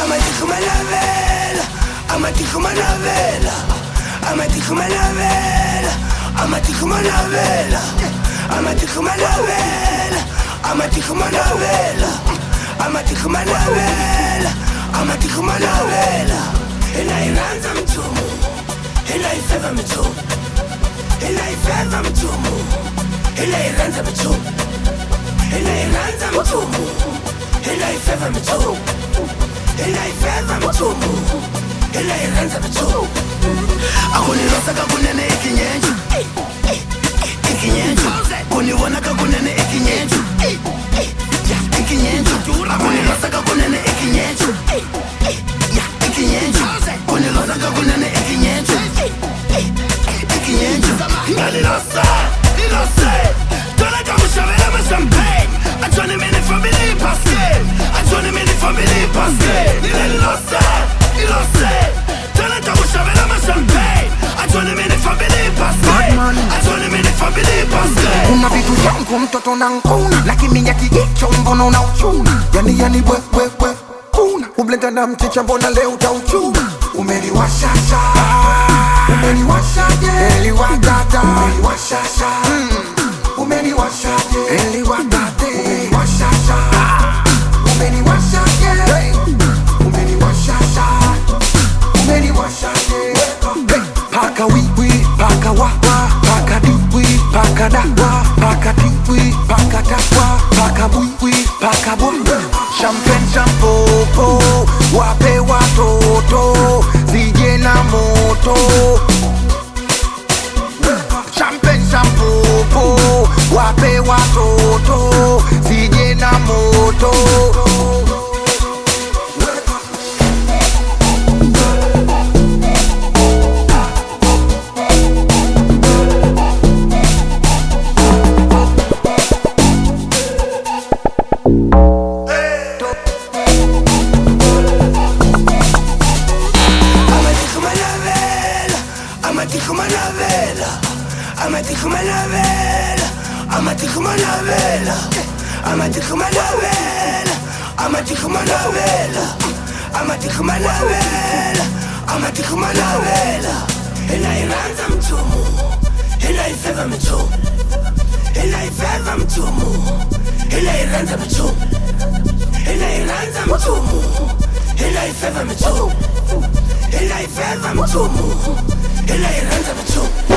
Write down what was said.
Amatiku Manavela, Amatiku Manavela, Amatiku Manavela, Amatiku Manavela, Amatiku Manavela, Amatiku Manavela, Amatiku Manavela, Amatiku Manavela. Inairanza mtumu, inaifeva mtumu, inaifeva mtumu, inairanza mtumu, inairanza mtumu, inaifeva mtumu, inaifeva mtumu, inairanza mtumu. Akunirosa kakunene ikinyenju, ikinyenju. Kuniwona kakunene ikinyenju, ikinyenju. Akunirosa kakunene ikinyenju, ikinyenju. Kunirosa kakunene ikinyenju, ikinyenju. Nalilose, nilose. Tola kamushavela ma champagne. Ajone mene family paske, ajone mene family paske. Nililose, nilose. Tola kamushavela ma champagne. Ajone mene family paske, ajone mene family paske. Una vitu yangu mtoto na nkuna, lakini ya kijicho mbono na uchuna. Yani we kuna ublenda na mchicha mbona leo utauchuna. Umeliwashasha, umeliwashaje, eliwadada, umeliwashasha, umeliwashaje, eliwadade, umeliwashasha, umeliwashaje, umeliwashasha, umeliwashaje. Paka wiwi, paka wawa, paka diwi, paka dawa, paka diwi, paka dawa, paka wiwi, paka bwa. Champagne champopo, wape watoto, zije na moto. Champagne champopo, wape watoto, zije na moto. Amatiku Manavela, Amatiku Manavela, Amatiku Manavela, Amatiku Manavela, Amatiku Manavela, Amatiku Manavela, Amatiku Manavela. Inairanza mtumu, inaifeva mtumu, inaifeva mtumu, inairanza mtumu, inairanza mtumu, inaifeva mtumu, inaifeva mtumu, inairanza mtumu.